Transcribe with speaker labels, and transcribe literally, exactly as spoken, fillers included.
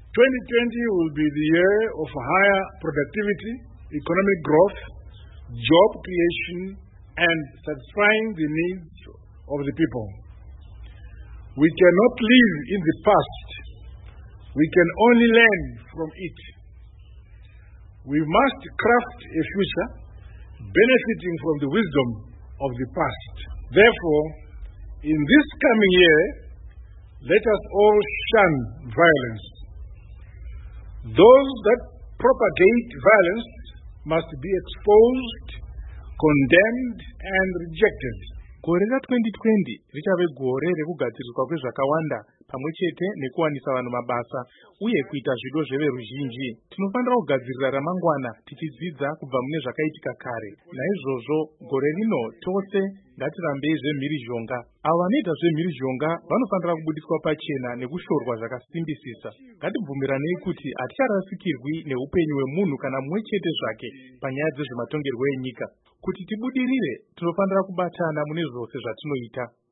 Speaker 1: twenty twenty will be the year of higher productivity, economic growth, job creation, and satisfying the needs of the people. We cannot live in the past. We can only learn from it. We must craft a future benefiting from the wisdom of the past. Therefore, in this coming year, let us all shun violence. Those that propagate violence must be exposed, condemned, and rejected.
Speaker 2: Gore ra twenty twenty richave gore rekugadziriswa kwezvakawanda pamwe chete nekuwanisa vanhu mabasa uye kuita zvido zveveruzhinji. Tinofanira kugadzirira ramangwana tichidzidza kubva mune zvakaitika kare. Naizvozvo gore rino tose ngatirambei zvemhirizhonga. Avo vanoita zvemhirizhonga vanofanira kubudiswa pachena nekushorwa zvakasimbisisa. Ngatibvumiranei kuti haticharasikirwi neupenyu hwemunhu kana mumwe chete zvake panyaya dzezvematongerwo enyika. Kuti tibudirire, tinofanira kubatana mune zvose zvatinoita.